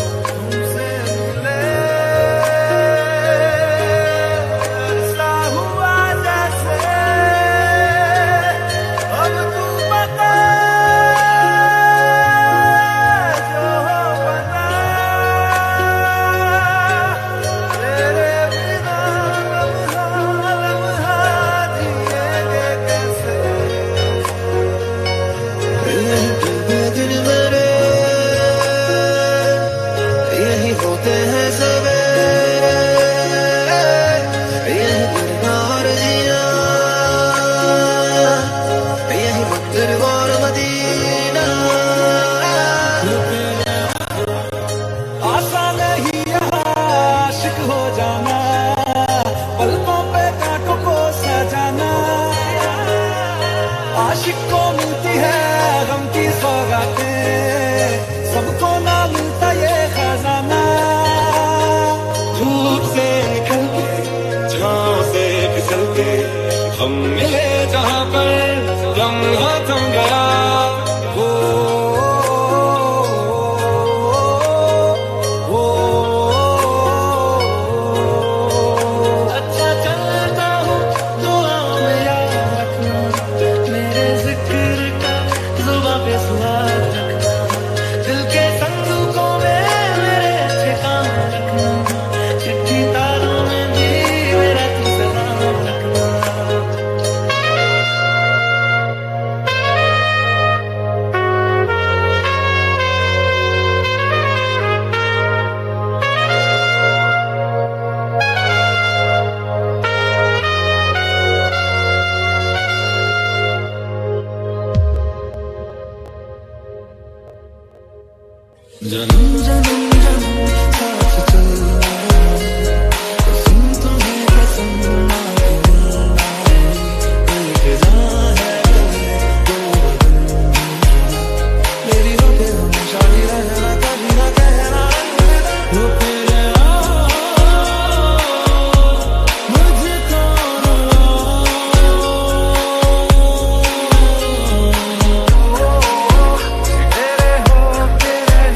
साहू हम मिले जहाँ पर लम्हा थम गया अच्छा चलता हूँ दुआओं में याद रखना मेरे जिक्र का जुबां पे स्वाद रखना दिल के संदूकों में मेरे अच्छे काम रखना चिट्ठी तारों में भी मेरा तू सलाम रखना जन्म जन्म जन्म साथ चलना कसम तुम्हें कसम ना इंतजार है तो मेरी होके हमेशा ही रहना कभी ना कहना वो फिर मुझको तेरे होके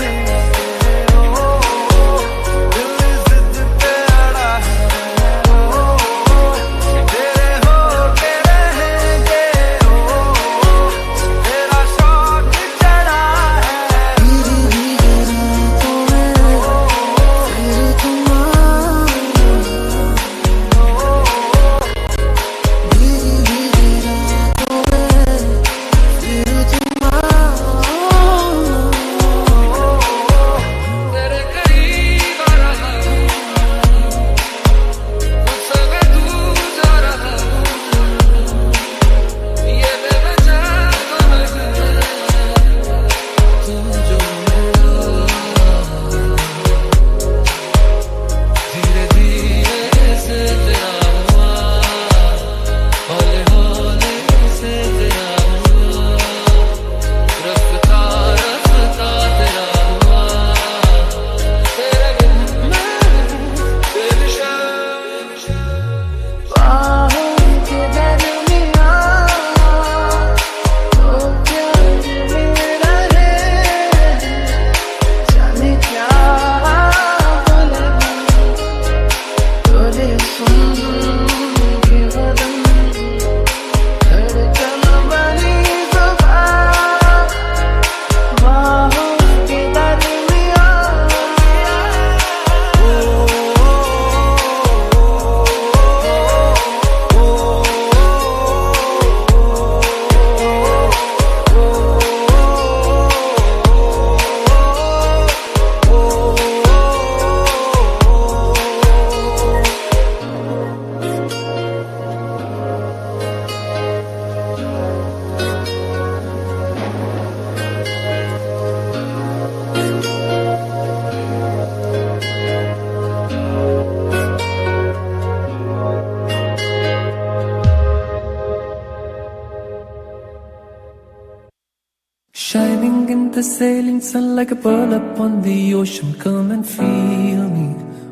Shining in the sailing sun like a pearl upon the ocean. Come and feel me,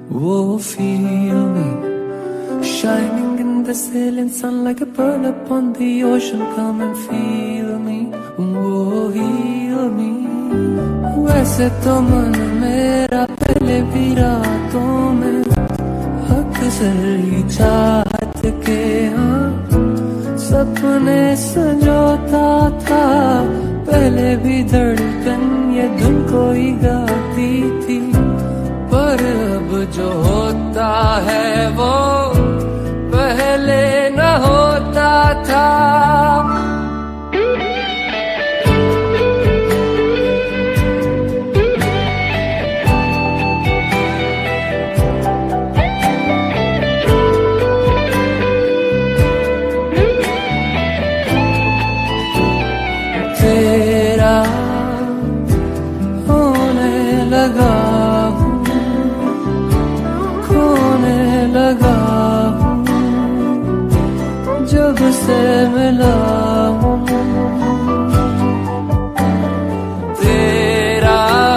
oh feel me. Shining in the sailing sun like a pearl upon the ocean. Come and feel me, oh heal me. वैसे तो मन मेरा पहले भी रातों में अक्सर ही चाहत के हाँ सपने संजोता था पहले भी धड़कन ये धुन कोई गाती थी पर अब जो होता है वो पहले न होता था तेरा होने लगा हूँ खोने लगा हूँ जब से मिला हूँ तेरा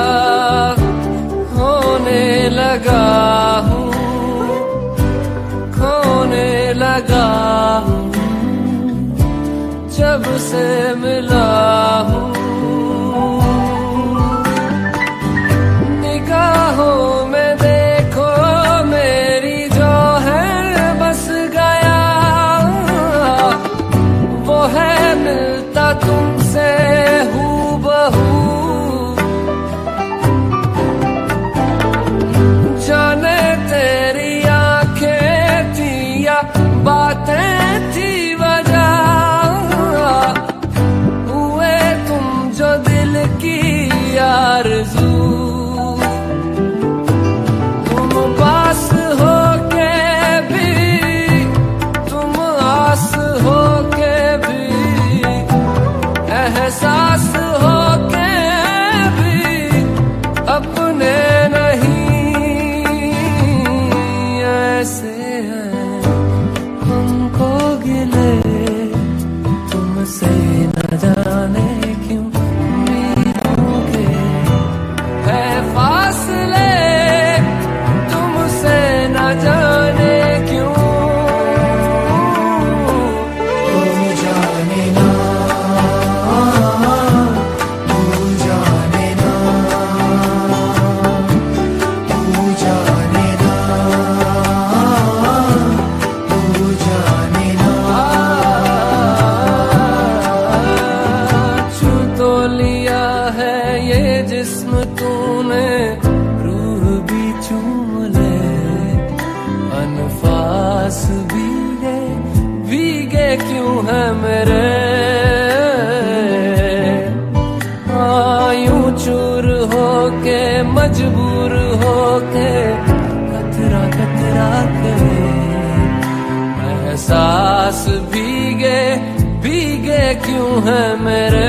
होने लगा हूँ खोने लगा हूँ जब से मिला हूँ, निगाहों में देखो मेरी जो है बस गया, वो है मिलता तुमसे हूबहू, जाने तेरी आंखें थी या बातें थी वजह, हुए तुम जो दिल की आरज़ू, तुम पास हो के भी, तुम आस हो के भी, एहसास हो के भी अपने नहीं, ऐसे हैं हमको गिले तुमसे न जाने क्यों उम्मीदों के है फासले, तुमसे न जाने क्यों, तू जाने ना, तू जाने ना, तू जाने ना, तू जाने ना, छू तो लिया है ये जिस्म तूने, रूह भी चूम ले, अनफास भीगे भीगे क्यों है मेरे, यूं चूर होके मजबूर होके कतरा कतरा के, एहसास भीगे भीगे क्यों है मेरे,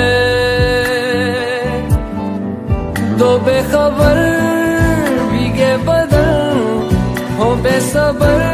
दो बेखबर भीगे बदन हो बेसबर